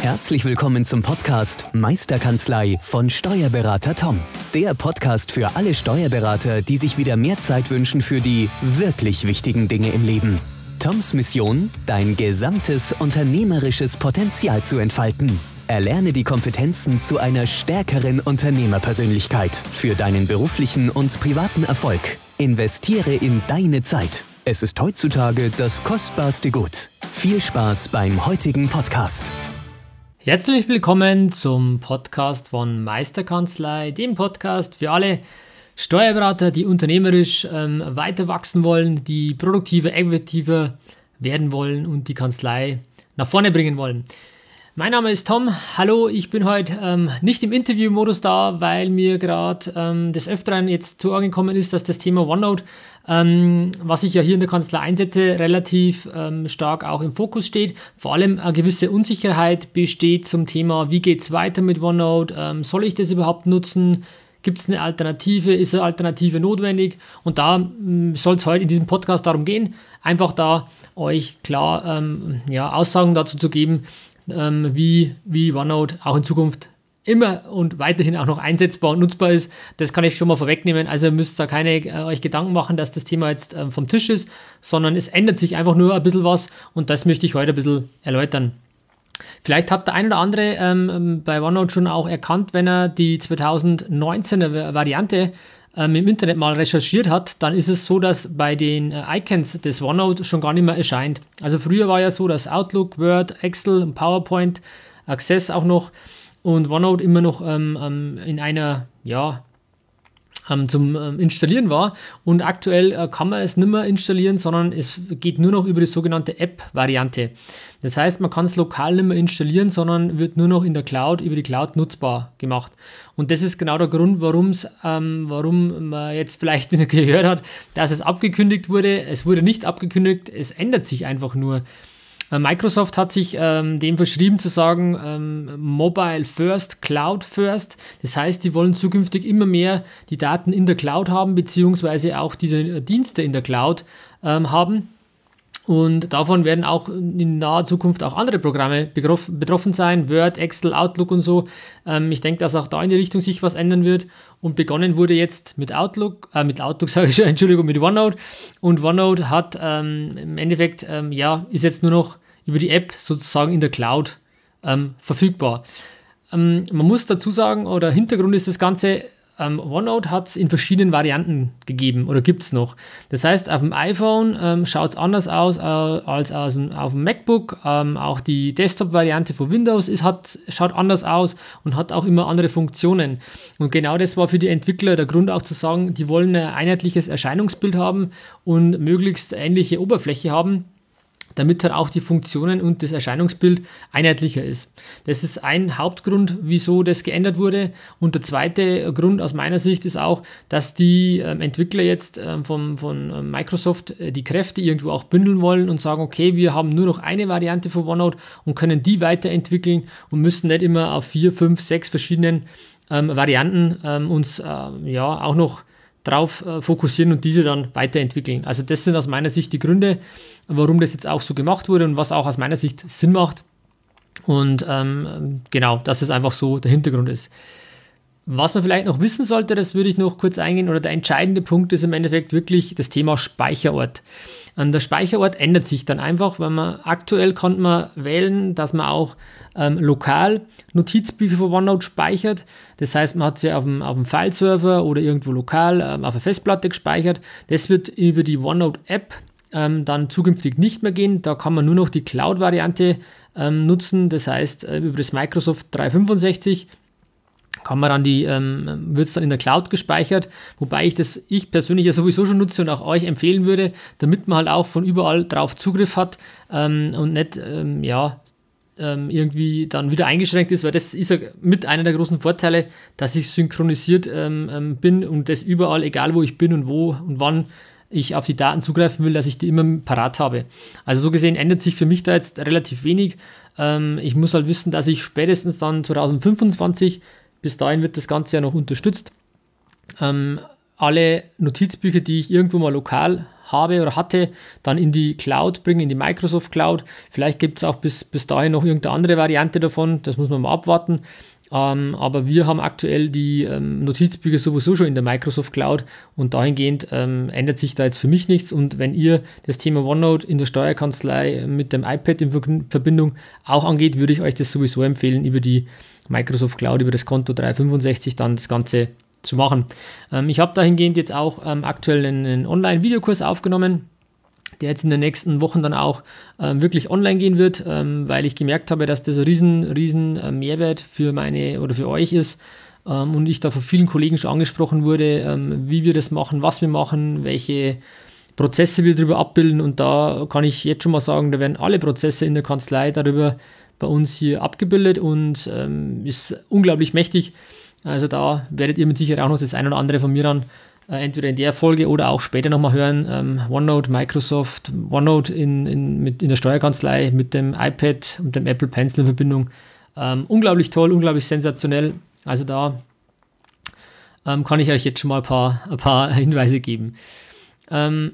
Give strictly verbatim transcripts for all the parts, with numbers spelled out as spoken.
Herzlich willkommen zum Podcast Meisterkanzlei von Steuerberater Tom. Der Podcast für alle Steuerberater, die sich wieder mehr Zeit wünschen für die wirklich wichtigen Dinge im Leben. Toms Mission, dein gesamtes unternehmerisches Potenzial zu entfalten. Erlerne die Kompetenzen zu einer stärkeren Unternehmerpersönlichkeit für deinen beruflichen und privaten Erfolg. Investiere in deine Zeit. Es ist heutzutage das kostbarste Gut. Viel Spaß beim heutigen Podcast. Herzlich willkommen zum Podcast von Meisterkanzlei, dem Podcast für alle Steuerberater, die unternehmerisch ähm, weiter wachsen wollen, die produktiver, effektiver werden wollen und die Kanzlei nach vorne bringen wollen. Mein Name ist Tom. Hallo, ich bin heute ähm, nicht im Interviewmodus da, weil mir gerade ähm, des Öfteren jetzt zu Ohren gekommen ist, dass das Thema OneNote, ähm, was ich ja hier in der Kanzlei einsetze, relativ ähm, stark auch im Fokus steht. Vor allem eine gewisse Unsicherheit besteht zum Thema, wie geht es weiter mit OneNote, ähm, soll ich das überhaupt nutzen? Gibt es eine Alternative? Ist eine Alternative notwendig? Und da soll es heute in diesem Podcast darum gehen, einfach da euch klar ähm, ja, Aussagen dazu zu geben, ähm, wie, wie OneNote auch in Zukunft immer und weiterhin auch noch einsetzbar und nutzbar ist. Das kann ich schon mal vorwegnehmen. Also ihr müsst da keine äh, euch Gedanken machen, dass das Thema jetzt äh, vom Tisch ist, sondern es ändert sich einfach nur ein bisschen was und das möchte ich heute ein bisschen erläutern. Vielleicht hat der ein oder andere ähm, bei OneNote schon auch erkannt, wenn er die zwanzig neunzehner Variante ähm, im Internet mal recherchiert hat, dann ist es so, dass bei den äh, Icons des OneNote schon gar nicht mehr erscheint. Also früher war ja so, dass Outlook, Word, Excel, PowerPoint, Access auch noch und OneNote immer noch ähm, ähm, in einer, ja, ähm, zum ähm, Installieren war und aktuell äh, kann man es nicht mehr installieren, sondern es geht nur noch über die sogenannte App-Variante. Das heißt, man kann es lokal nicht mehr installieren, sondern wird nur noch in der Cloud, über die Cloud nutzbar gemacht. Und das ist genau der Grund, warum's, ähm, warum man jetzt vielleicht gehört hat, dass es abgekündigt wurde. Es wurde nicht abgekündigt, es ändert sich einfach nur. Microsoft hat sich ähm, dem verschrieben zu sagen, ähm, Mobile First, Cloud First. Das heißt, die wollen zukünftig immer mehr die Daten in der Cloud haben, beziehungsweise auch diese Dienste in der Cloud ähm, haben. Und davon werden auch in naher Zukunft auch andere Programme betroffen sein, Word, Excel, Outlook und so. Ähm, ich denke, dass auch da in die Richtung sich was ändern wird. Und begonnen wurde jetzt mit Outlook, äh, mit Outlook sage ich schon, Entschuldigung, mit OneNote. Und OneNote hat ähm, im Endeffekt, ähm, ja, ist jetzt nur noch über die App sozusagen in der Cloud ähm, verfügbar. Ähm, man muss dazu sagen, oder Hintergrund ist das Ganze, ähm, OneNote hat es in verschiedenen Varianten gegeben oder gibt es noch. Das heißt, auf dem iPhone ähm, schaut es anders aus äh, als aus dem, auf dem MacBook. Ähm, auch die Desktop-Variante von Windows ist, hat, schaut anders aus und hat auch immer andere Funktionen. Und genau das war für die Entwickler der Grund auch zu sagen, die wollen ein einheitliches Erscheinungsbild haben und möglichst ähnliche Oberfläche haben, damit halt auch die Funktionen und das Erscheinungsbild einheitlicher ist. Das ist ein Hauptgrund, wieso das geändert wurde. Und der zweite Grund aus meiner Sicht ist auch, dass die ähm, Entwickler jetzt ähm, vom, von ähm, Microsoft äh, die Kräfte irgendwo auch bündeln wollen und sagen, okay, wir haben nur noch eine Variante von OneNote und können die weiterentwickeln und müssen nicht immer auf vier, fünf, sechs verschiedenen ähm, Varianten ähm, uns äh, ja auch noch drauf äh, fokussieren und diese dann weiterentwickeln. Also das sind aus meiner Sicht die Gründe, warum das jetzt auch so gemacht wurde und was auch aus meiner Sicht Sinn macht. Und ähm, genau, dass das einfach so der Hintergrund ist. Was man vielleicht noch wissen sollte, das würde ich noch kurz eingehen, oder der entscheidende Punkt ist im Endeffekt wirklich das Thema Speicherort. Und der Speicherort ändert sich dann einfach, weil man aktuell kann man wählen, dass man auch ähm, lokal Notizbücher von OneNote speichert. Das heißt, man hat sie auf dem, auf dem Fileserver oder irgendwo lokal ähm, auf der Festplatte gespeichert. Das wird über die OneNote-App ähm, dann zukünftig nicht mehr gehen. Da kann man nur noch die Cloud-Variante ähm, nutzen. Das heißt, äh, über das Microsoft dreihundertfünfundsechzig kann man dann die, ähm, wird es dann in der Cloud gespeichert, wobei ich das ich persönlich ja sowieso schon nutze und auch euch empfehlen würde, damit man halt auch von überall drauf Zugriff hat ähm, und nicht ähm, ja, ähm, irgendwie dann wieder eingeschränkt ist, weil das ist ja mit einer der großen Vorteile, dass ich synchronisiert ähm, ähm, bin und das überall, egal wo ich bin und wo und wann ich auf die Daten zugreifen will, dass ich die immer parat habe. Also so gesehen ändert sich für mich da jetzt relativ wenig. Ähm, ich muss halt wissen, dass ich spätestens dann zwanzig fünfundzwanzig, bis dahin wird das Ganze ja noch unterstützt, ähm, alle Notizbücher, die ich irgendwo mal lokal habe oder hatte, dann in die Cloud bringen, in die Microsoft Cloud. Vielleicht gibt es auch bis, bis dahin noch irgendeine andere Variante davon, das muss man mal abwarten. Ähm, aber wir haben aktuell die ähm, Notizbücher sowieso schon in der Microsoft Cloud und dahingehend ähm, ändert sich da jetzt für mich nichts. Und wenn ihr das Thema OneNote in der Steuerkanzlei mit dem iPad in Ver- Verbindung auch angeht, würde ich euch das sowieso empfehlen, über die Microsoft Cloud, über das Konto dreihundertfünfundsechzig dann das Ganze zu machen. Ähm, ich habe dahingehend jetzt auch ähm, aktuell einen, einen Online-Videokurs aufgenommen, der jetzt in den nächsten Wochen dann auch ähm, wirklich online gehen wird, ähm, weil ich gemerkt habe, dass das ein riesen, riesen äh, Mehrwert für meine oder für euch ist ähm, und ich da von vielen Kollegen schon angesprochen wurde, ähm, wie wir das machen, was wir machen, welche Prozesse wir darüber abbilden, und da kann ich jetzt schon mal sagen, da werden alle Prozesse in der Kanzlei darüber bei uns hier abgebildet und ähm, ist unglaublich mächtig. Also da werdet ihr mit Sicherheit auch noch das ein oder andere von mir dann äh, entweder in der Folge oder auch später nochmal hören. Ähm, OneNote, Microsoft, OneNote in, in, mit, in der Steuerkanzlei mit dem iPad und dem Apple Pencil in Verbindung. Ähm, unglaublich toll, unglaublich sensationell. Also da ähm, kann ich euch jetzt schon mal ein paar, ein paar Hinweise geben. Ähm,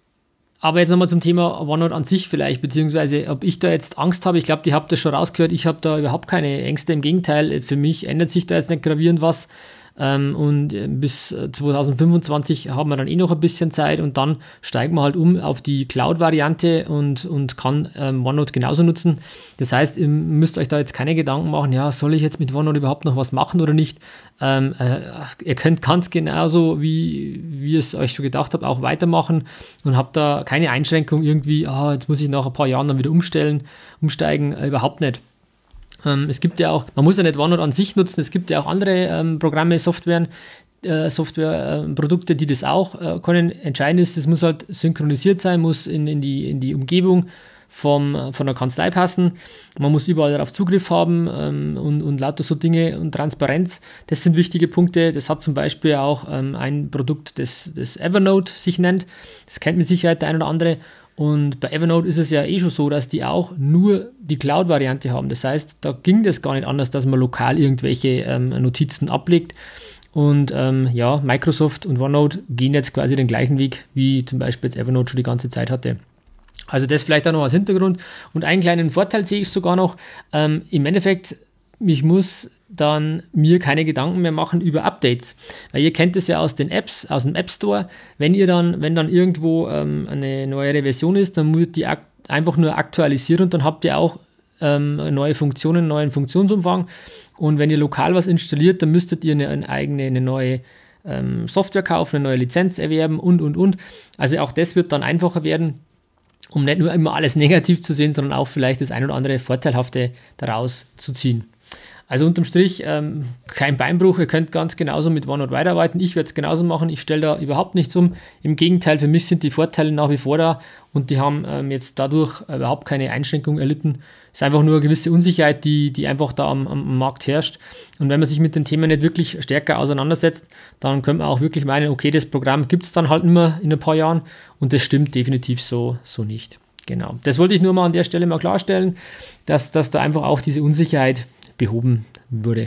Aber jetzt nochmal zum Thema OneNote an sich vielleicht, beziehungsweise ob ich da jetzt Angst habe. Ich glaube, ihr habt das schon rausgehört, ich habe da überhaupt keine Ängste. Im Gegenteil, für mich ändert sich da jetzt nicht gravierend was. Ähm, und bis zwanzig fünfundzwanzig haben wir dann eh noch ein bisschen Zeit und dann steigen wir halt um auf die Cloud-Variante und, und kann ähm, OneNote genauso nutzen. Das heißt, ihr müsst euch da jetzt keine Gedanken machen, ja, soll ich jetzt mit OneNote überhaupt noch was machen oder nicht? Ähm, äh, ihr könnt ganz genauso, wie, wie ihr es euch schon gedacht habt, auch weitermachen und habt da keine Einschränkung irgendwie, ah, jetzt muss ich nach ein paar Jahren dann wieder umstellen, umsteigen, äh, überhaupt nicht. Ähm, es gibt ja auch, man muss ja nicht OneNote an sich nutzen, es gibt ja auch andere ähm, Programme, Softwaren, äh, Softwareprodukte, äh, die das auch äh, können. Entscheidend ist, es muss halt synchronisiert sein, muss in, in, die, in die Umgebung vom, von der Kanzlei passen. Man muss überall darauf Zugriff haben ähm, und, und lauter so Dinge und Transparenz. Das sind wichtige Punkte. Das hat zum Beispiel auch ähm, ein Produkt, das, das Evernote sich nennt. Das kennt mit Sicherheit der ein oder andere. Und bei Evernote ist es ja eh schon so, dass die auch nur die Cloud-Variante haben. Das heißt, da ging das gar nicht anders, dass man lokal irgendwelche ähm, Notizen ablegt. Und ähm, ja, Microsoft und OneNote gehen jetzt quasi den gleichen Weg, wie zum Beispiel jetzt Evernote schon die ganze Zeit hatte. Also das vielleicht auch noch als Hintergrund. Und einen kleinen Vorteil sehe ich sogar noch. Ähm, im Endeffekt, ich muss dann mir keine Gedanken mehr machen über Updates. Weil ihr kennt es ja aus den Apps, aus dem App Store. Wenn ihr dann, wenn dann irgendwo ähm, eine neuere Version ist, dann müsst ihr ak- einfach nur aktualisieren und dann habt ihr auch ähm, neue Funktionen, neuen Funktionsumfang. Und wenn ihr lokal was installiert, dann müsstet ihr eine, eine eigene, eine neue ähm, Software kaufen, eine neue Lizenz erwerben und, und, und. Also auch das wird dann einfacher werden, um nicht nur immer alles negativ zu sehen, sondern auch vielleicht das ein oder andere Vorteilhafte daraus zu ziehen. Also unterm Strich ähm, kein Beinbruch, ihr könnt ganz genauso mit OneNote weiterarbeiten. Ich werde es genauso machen, ich stelle da überhaupt nichts um. Im Gegenteil, für mich sind die Vorteile nach wie vor da und die haben ähm, jetzt dadurch äh, überhaupt keine Einschränkung erlitten. Es ist einfach nur eine gewisse Unsicherheit, die, die einfach da am, am Markt herrscht. Und wenn man sich mit dem Thema nicht wirklich stärker auseinandersetzt, dann könnte man auch wirklich meinen, okay, das Programm gibt es dann halt immer in ein paar Jahren und das stimmt definitiv so, so nicht. Genau, das wollte ich nur mal an der Stelle mal klarstellen, dass, dass da einfach auch diese Unsicherheit behoben wurde.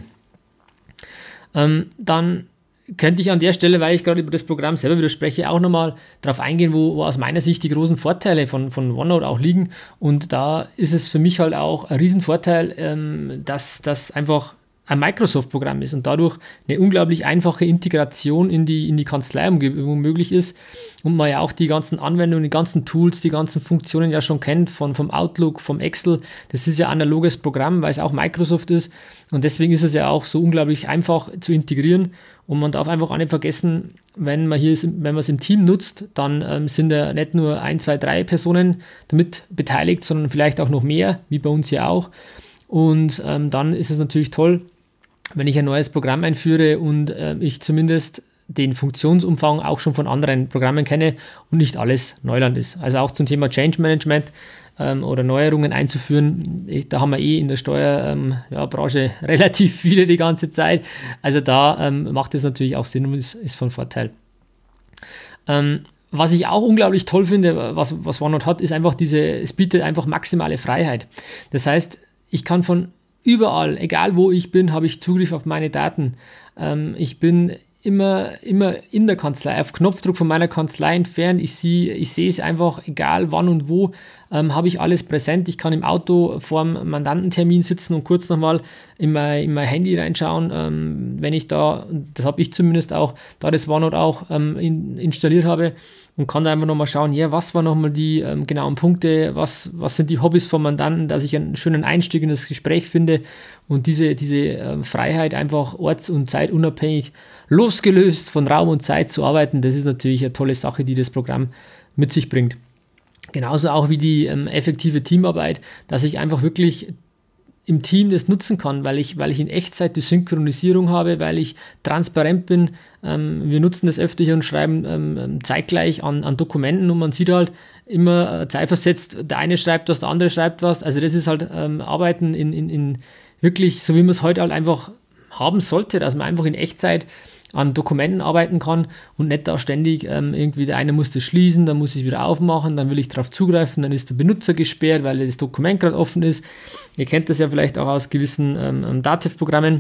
Ähm, dann könnte ich an der Stelle, weil ich gerade über das Programm selber wieder spreche, auch nochmal darauf eingehen, wo, wo aus meiner Sicht die großen Vorteile von, von OneNote auch liegen. Und da ist es für mich halt auch ein Riesenvorteil, ähm, dass das einfach ein Microsoft-Programm ist und dadurch eine unglaublich einfache Integration in die, in die Kanzleiumgebung möglich ist und man ja auch die ganzen Anwendungen, die ganzen Tools, die ganzen Funktionen ja schon kennt, von, vom Outlook, vom Excel. Das ist ja ein analoges Programm, weil es auch Microsoft ist und deswegen ist es ja auch so unglaublich einfach zu integrieren und man darf einfach auch nicht vergessen, wenn man hier ist, wenn man es im Team nutzt, dann ähm, sind ja nicht nur ein, zwei, drei Personen damit beteiligt, sondern vielleicht auch noch mehr, wie bei uns hier auch. Und ähm, dann ist es natürlich toll, wenn ich ein neues Programm einführe und äh, ich zumindest den Funktionsumfang auch schon von anderen Programmen kenne und nicht alles Neuland ist. Also auch zum Thema Change Management ähm, oder Neuerungen einzuführen, ich, da haben wir eh in der Steuerbranche ähm, ja, relativ viele die ganze Zeit. Also da ähm, macht es natürlich auch Sinn und ist, ist von Vorteil. Ähm, Was ich auch unglaublich toll finde, was, was OneNote hat, ist einfach diese, es bietet einfach maximale Freiheit. Das heißt, ich kann von überall, egal wo ich bin, habe ich Zugriff auf meine Daten. Ähm, ich bin immer, immer in der Kanzlei, auf Knopfdruck von meiner Kanzlei entfernt. Ich sehe ich sehe es einfach, egal wann und wo, ähm, habe ich alles präsent. Ich kann im Auto vorm Mandantentermin sitzen und kurz nochmal in mein, in mein Handy reinschauen, ähm, wenn ich da, das habe ich zumindest auch, da das OneNote auch ähm, in, installiert habe, und kann da einfach nochmal schauen, ja, was waren nochmal die ähm, genauen Punkte, was, was sind die Hobbys vom Mandanten, dass ich einen schönen Einstieg in das Gespräch finde und diese, diese äh, Freiheit einfach orts- und zeitunabhängig, losgelöst von Raum und Zeit zu arbeiten, das ist natürlich eine tolle Sache, die das Programm mit sich bringt. Genauso auch wie die ähm, effektive Teamarbeit, dass ich einfach wirklich im Team das nutzen kann, weil ich, weil ich in Echtzeit die Synchronisierung habe, weil ich transparent bin. Ähm, wir nutzen das öfter hier und schreiben ähm, zeitgleich an, an Dokumenten und man sieht halt immer äh, zeitversetzt, der eine schreibt was, der andere schreibt was. Also das ist halt ähm, Arbeiten in, in, in wirklich, so wie man es heute halt einfach haben sollte, dass man einfach in Echtzeit an Dokumenten arbeiten kann und nicht da ständig ähm, irgendwie der eine muss das schließen, dann muss ich es wieder aufmachen, dann will ich darauf zugreifen, dann ist der Benutzer gesperrt, weil das Dokument gerade offen ist. Ihr kennt das ja vielleicht auch aus gewissen ähm, Datev-Programmen,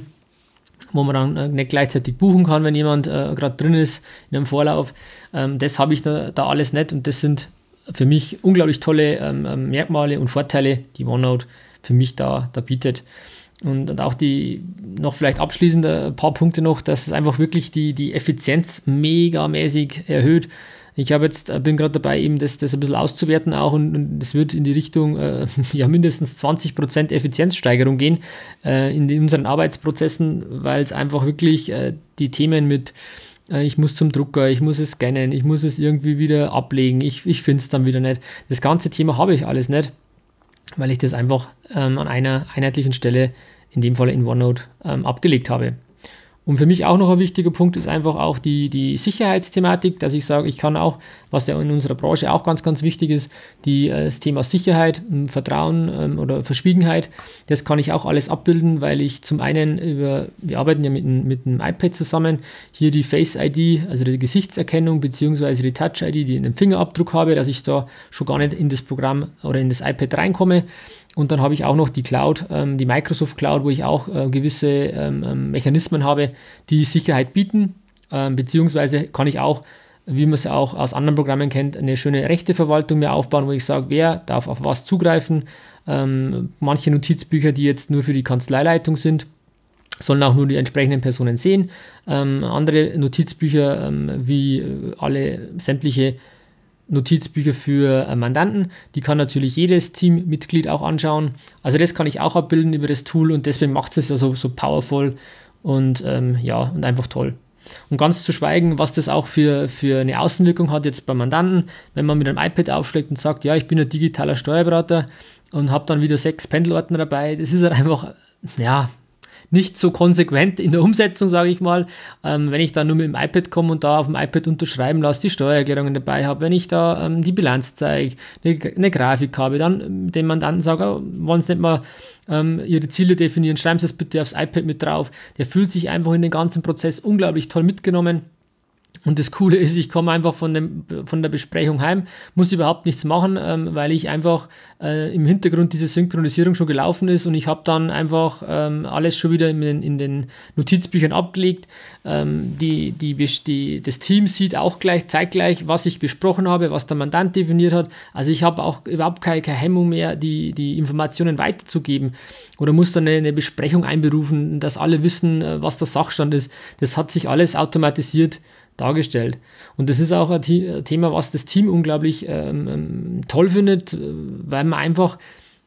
wo man dann äh, nicht gleichzeitig buchen kann, wenn jemand äh, gerade drin ist in einem Vorlauf. Ähm, das habe ich da, da alles nicht und das sind für mich unglaublich tolle ähm, Merkmale und Vorteile, die OneNote für mich da, da bietet. Und, und auch die, noch vielleicht abschließend ein paar Punkte noch, dass es einfach wirklich die, die Effizienz megamäßig erhöht. Ich habe jetzt, bin gerade dabei, eben das, das ein bisschen auszuwerten auch und es wird in die Richtung äh, ja mindestens zwanzig Prozent Effizienzsteigerung gehen äh, in, in unseren Arbeitsprozessen, weil es einfach wirklich äh, die Themen mit äh, ich muss zum Drucker, ich muss es scannen, ich muss es irgendwie wieder ablegen, ich, ich finde es dann wieder nicht. Das ganze Thema habe ich alles nicht, weil ich das einfach ähm, an einer einheitlichen Stelle, in dem Fall in OneNote, ähm, abgelegt habe. Und für mich auch noch ein wichtiger Punkt ist einfach auch die, die Sicherheitsthematik, dass ich sage, ich kann auch, was ja in unserer Branche auch ganz, ganz wichtig ist, die, das Thema Sicherheit, Vertrauen ähm, oder Verschwiegenheit, das kann ich auch alles abbilden, weil ich zum einen über, wir arbeiten ja mit, mit einem iPad zusammen, hier die Face I D, also die Gesichtserkennung beziehungsweise die Touch I D, die einen Fingerabdruck habe, dass ich da schon gar nicht in das Programm oder in das iPad reinkomme. Und dann habe ich auch noch die Cloud, ähm, die Microsoft Cloud, wo ich auch äh, gewisse ähm, Mechanismen habe, die Sicherheit bieten, ähm, beziehungsweise kann ich auch, wie man es auch aus anderen Programmen kennt, eine schöne Rechteverwaltung mir aufbauen, wo ich sage, wer darf auf was zugreifen. Ähm, manche Notizbücher, die jetzt nur für die Kanzleileitung sind, sollen auch nur die entsprechenden Personen sehen. Ähm, andere Notizbücher, ähm, wie alle sämtliche Notizbücher für äh, Mandanten, die kann natürlich jedes Teammitglied auch anschauen. Also das kann ich auch abbilden über das Tool und deswegen macht es ja so, so powerful und ähm, ja, und einfach toll. Und ganz zu schweigen, was das auch für, für eine Außenwirkung hat jetzt beim Mandanten, wenn man mit einem iPad aufschlägt und sagt, ja, ich bin ein digitaler Steuerberater und habe dann wieder sechs Pendelordner dabei, das ist halt einfach, ja, nicht so konsequent in der Umsetzung, sage ich mal. Ähm, wenn ich da nur mit dem iPad komme und da auf dem iPad unterschreiben lasse, die Steuererklärungen dabei habe, wenn ich da ähm, die Bilanz zeige, eine, eine Grafik habe, dann dem Mandanten sage, oh, wollen Sie nicht mal ähm, Ihre Ziele definieren, schreiben Sie es bitte aufs iPad mit drauf. Der fühlt sich einfach in den ganzen Prozess unglaublich toll mitgenommen. Und das Coole ist, ich komme einfach von, dem, von der Besprechung heim, muss überhaupt nichts machen, ähm, weil ich einfach äh, im Hintergrund diese Synchronisierung schon gelaufen ist und ich habe dann einfach ähm, alles schon wieder in den, in den Notizbüchern abgelegt. Ähm, die, die, die, das Team sieht auch gleich zeitgleich, was ich besprochen habe, was der Mandant definiert hat. Also ich habe auch überhaupt keine, keine Hemmung mehr, die, die Informationen weiterzugeben oder muss dann eine, eine Besprechung einberufen, dass alle wissen, was der Sachstand ist. Das hat sich alles automatisiert dargestellt. Und das ist auch ein Thema, was das Team unglaublich ähm, toll findet, weil man einfach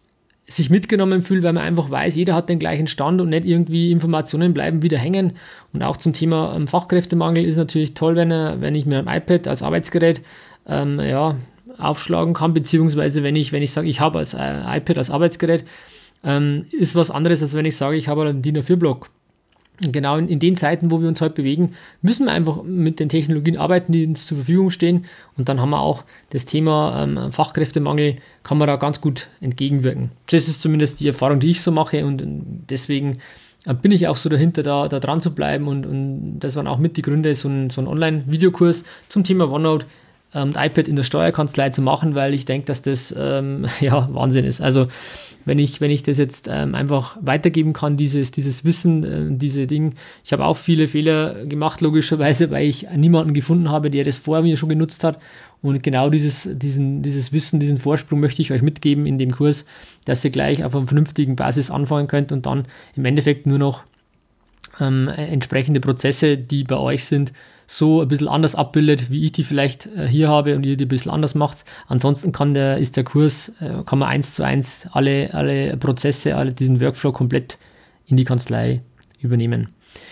sich mitgenommen fühlt, weil man einfach weiß, jeder hat den gleichen Stand und nicht irgendwie Informationen bleiben wieder hängen. Und auch zum Thema ähm, Fachkräftemangel ist natürlich toll, wenn, er, wenn ich mit einem iPad als Arbeitsgerät ähm, ja, aufschlagen kann, beziehungsweise wenn ich, wenn ich sage, ich habe als äh, iPad als Arbeitsgerät, ähm, ist was anderes, als wenn ich sage, ich habe einen D I N A vier Block. Genau in, in den Zeiten, wo wir uns heute bewegen, müssen wir einfach mit den Technologien arbeiten, die uns zur Verfügung stehen. Und dann haben wir auch das Thema ähm, Fachkräftemangel, kann man da ganz gut entgegenwirken. Das ist zumindest die Erfahrung, die ich so mache. Und deswegen äh, bin ich auch so dahinter, da, da dran zu bleiben. Und, und das waren auch mit die Gründe, so ein, so ein Online-Videokurs zum Thema OneNote und iPad in der Steuerkanzlei zu machen, weil ich denke, dass das ähm, ja Wahnsinn ist. Also wenn ich, wenn ich das jetzt ähm, einfach weitergeben kann, dieses, dieses Wissen, äh, diese Dinge. Ich habe auch viele Fehler gemacht, logischerweise, weil ich niemanden gefunden habe, der das vor mir schon genutzt hat. Und genau dieses, diesen, dieses Wissen, diesen Vorsprung möchte ich euch mitgeben in dem Kurs, dass ihr gleich auf einer vernünftigen Basis anfangen könnt und dann im Endeffekt nur noch ähm, entsprechende Prozesse, die bei euch sind, so ein bisschen anders abbildet, wie ich die vielleicht äh, hier habe und ihr die ein bisschen anders macht. Ansonsten kann der, ist der Kurs, äh, kann man eins zu eins alle, alle Prozesse, alle diesen Workflow komplett in die Kanzlei übernehmen.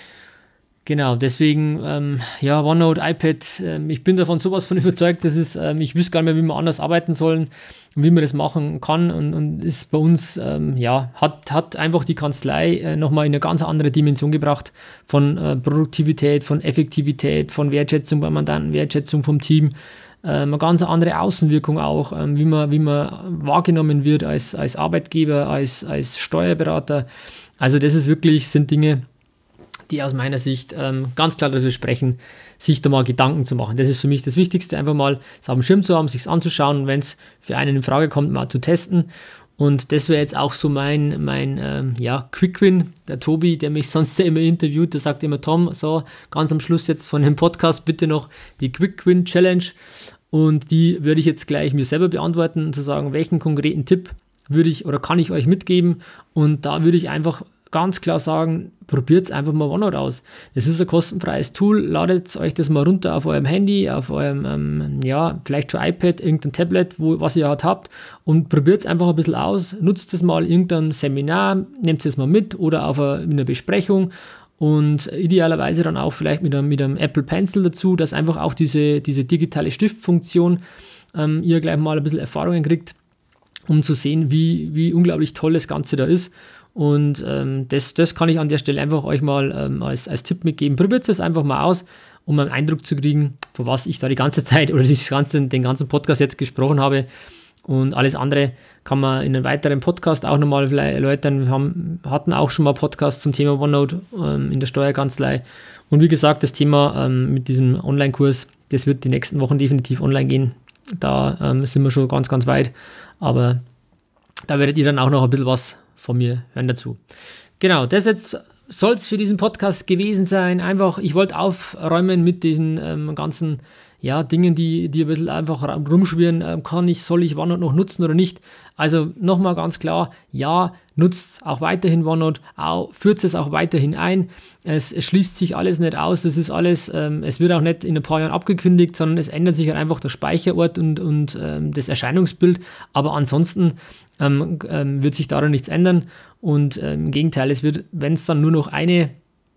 Genau, deswegen, ähm, ja, OneNote, iPad, ähm, ich bin davon sowas von überzeugt, dass es, ähm, ich wüsste gar nicht mehr, wie wir anders arbeiten sollen und wie man das machen kann und, und ist bei uns, ähm, ja, hat, hat einfach die Kanzlei äh, nochmal in eine ganz andere Dimension gebracht von äh, Produktivität, von Effektivität, von Wertschätzung beim Mandanten, Wertschätzung vom Team, ähm, eine ganz andere Außenwirkung auch, ähm, wie man, wie man wahrgenommen wird als, als Arbeitgeber, als, als Steuerberater. Also das ist wirklich, sind Dinge, die aus meiner Sicht ähm, ganz klar dafür sprechen, sich da mal Gedanken zu machen. Das ist für mich das Wichtigste, einfach mal es auf dem Schirm zu haben, sich es anzuschauen und wenn es für einen in Frage kommt, mal zu testen. Und das wäre jetzt auch so mein, mein ähm, ja, Quick-Win. Der Tobi, der mich sonst ja immer interviewt, der sagt immer, Tom, so ganz am Schluss jetzt von dem Podcast bitte noch die Quick-Win-Challenge. Und die würde ich jetzt gleich mir selber beantworten und zu sagen, welchen konkreten Tipp würde ich oder kann ich euch mitgeben. Und da würde ich einfach ganz klar sagen, probiert einfach mal OneNote aus. Das ist ein kostenfreies Tool, ladet euch das mal runter auf eurem Handy, auf eurem, ähm, ja, vielleicht schon iPad, irgendein Tablet, wo, was ihr halt habt und probiert es einfach ein bisschen aus, nutzt es mal in irgendeinem Seminar, nehmt es mal mit oder auf eine, in einer Besprechung und idealerweise dann auch vielleicht mit einem, mit einem Apple Pencil dazu, dass einfach auch diese, diese digitale Stiftfunktion ähm, ihr gleich mal ein bisschen Erfahrungen kriegt, um zu sehen, wie, wie unglaublich toll das Ganze da ist. Und ähm, das, das kann ich an der Stelle einfach euch mal ähm, als, als Tipp mitgeben. Probiert es einfach mal aus, um einen Eindruck zu kriegen, von was ich da die ganze Zeit oder dieses ganze, den ganzen Podcast jetzt gesprochen habe. Und alles andere kann man in einem weiteren Podcast auch nochmal vielleicht erläutern. Wir haben, hatten auch schon mal Podcasts zum Thema OneNote ähm, in der Steuerkanzlei. Und wie gesagt, das Thema ähm, mit diesem Online-Kurs, das wird die nächsten Wochen definitiv online gehen. Da ähm, sind wir schon ganz, ganz weit. Aber da werdet ihr dann auch noch ein bisschen was von mir hören dazu. Genau, das jetzt soll es für diesen Podcast gewesen sein. Einfach, ich wollte aufräumen mit diesen ähm, ganzen ja, Dingen, die, die ein bisschen einfach rumschwirren. Ähm, kann ich, soll ich OneNote noch nutzen oder nicht? Also nochmal ganz klar, ja, nutzt auch weiterhin OneNote, auch, führt es auch weiterhin ein. Es, es schließt sich alles nicht aus, das ist alles, ähm, es wird auch nicht in ein paar Jahren abgekündigt, sondern es ändert sich halt einfach der Speicherort und, und ähm, das Erscheinungsbild. Aber ansonsten ähm, ähm, wird sich daran nichts ändern. Und ähm, im Gegenteil, es wird, wenn es dann nur noch eine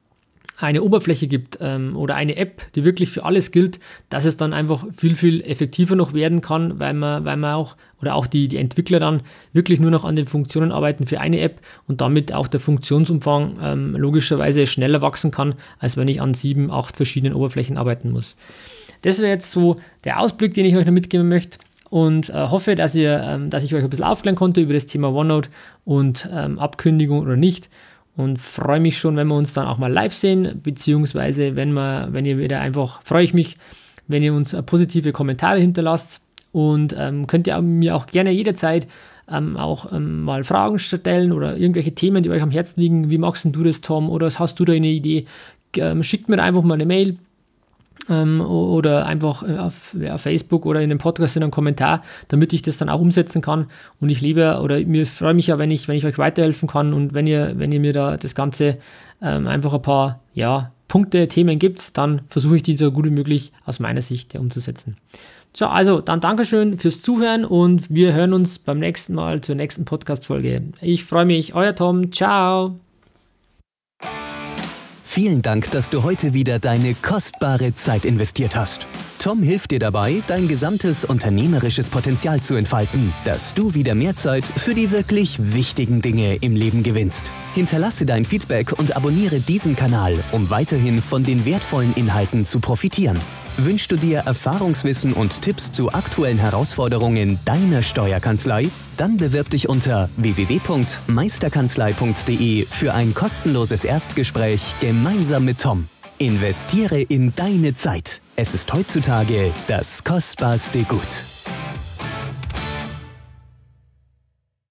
eine Oberfläche gibt ähm, oder eine App, die wirklich für alles gilt, dass es dann einfach viel, viel effektiver noch werden kann, weil man, weil man auch, oder auch die, die Entwickler dann wirklich nur noch an den Funktionen arbeiten für eine App und damit auch der Funktionsumfang ähm, logischerweise schneller wachsen kann, als wenn ich an sieben, acht verschiedenen Oberflächen arbeiten muss. Das wäre jetzt so der Ausblick, den ich euch noch mitgeben möchte. Und äh, hoffe, dass, ihr, ähm, dass ich euch ein bisschen aufklären konnte über das Thema OneNote und ähm, Abkündigung oder nicht. Und freue mich schon, wenn wir uns dann auch mal live sehen, beziehungsweise wenn wir, wenn ihr wieder einfach, freue ich mich, wenn ihr uns positive Kommentare hinterlasst und ähm, könnt ihr mir auch gerne jederzeit ähm, auch ähm, mal Fragen stellen oder irgendwelche Themen, die euch am Herzen liegen. Wie machst denn du das, Tom? Oder hast du da eine Idee? Ähm, schickt mir einfach mal eine Mail. Ähm, oder einfach auf, ja, auf Facebook oder in dem Podcast in einem Kommentar, damit ich das dann auch umsetzen kann. Und ich liebe oder mir freue mich ja, wenn ich, wenn ich euch weiterhelfen kann und wenn ihr, wenn ihr mir da das Ganze ähm, einfach ein paar ja, Punkte, Themen gibt, dann versuche ich die so gut wie möglich aus meiner Sicht ja, umzusetzen. So, also dann Dankeschön fürs Zuhören und wir hören uns beim nächsten Mal zur nächsten Podcast-Folge. Ich freue mich, euer Tom, ciao! Vielen Dank, dass du heute wieder deine kostbare Zeit investiert hast. Tom hilft dir dabei, dein gesamtes unternehmerisches Potenzial zu entfalten, dass du wieder mehr Zeit für die wirklich wichtigen Dinge im Leben gewinnst. Hinterlasse dein Feedback und abonniere diesen Kanal, um weiterhin von den wertvollen Inhalten zu profitieren. Wünschst du dir Erfahrungswissen und Tipps zu aktuellen Herausforderungen deiner Steuerkanzlei? Dann bewirb dich unter w w w punkt meisterkanzlei punkt d e für ein kostenloses Erstgespräch gemeinsam mit Tom. Investiere in deine Zeit. Es ist heutzutage das kostbarste Gut.